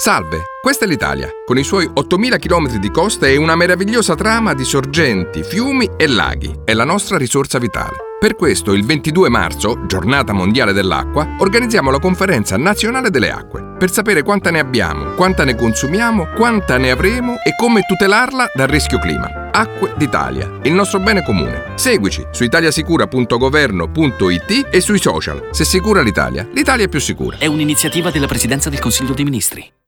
Salve, questa è l'Italia, con i suoi 8.000 km di coste e una meravigliosa trama di sorgenti, fiumi e laghi. È la nostra risorsa vitale. Per questo, il 22 marzo, giornata mondiale dell'acqua, organizziamo la Conferenza Nazionale delle Acque, per sapere quanta ne abbiamo, quanta ne consumiamo, quanta ne avremo e come tutelarla dal rischio clima. Acque d'Italia, il nostro bene comune. Seguici su italiasicura.governo.it e sui social. Se sicura l'Italia, l'Italia è più sicura. È un'iniziativa della Presidenza del Consiglio dei Ministri.